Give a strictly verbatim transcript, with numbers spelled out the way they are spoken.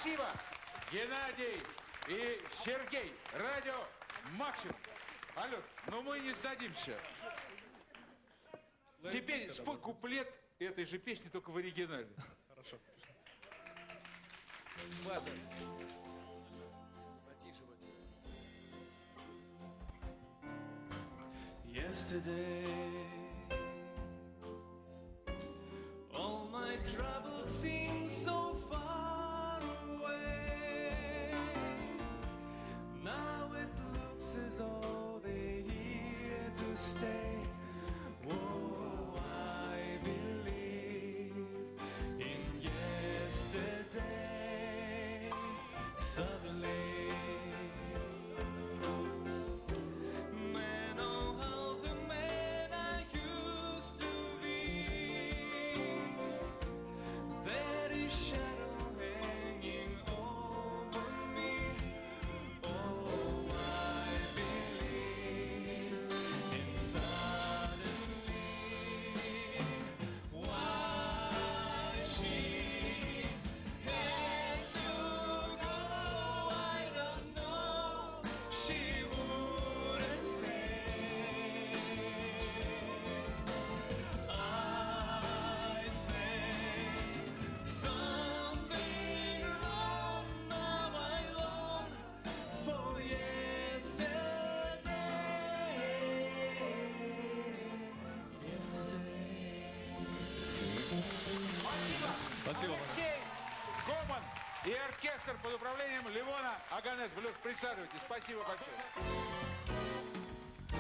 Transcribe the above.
Спасибо, Геннадий и Сергей. Радио Максимум. Алло, но мы не сдадимся. Теперь спой куплет этой же песни, только в оригинале. Хорошо. Ладно. Yesterday, all my troubles seem so far away. Now it looks as though they're here to stay. Oh, I believe in yesterday. Suddenly, Спасибо. Алексей Гоман и оркестр под управлением Левона Аганес Блюх. Присаживайтесь. Спасибо большое.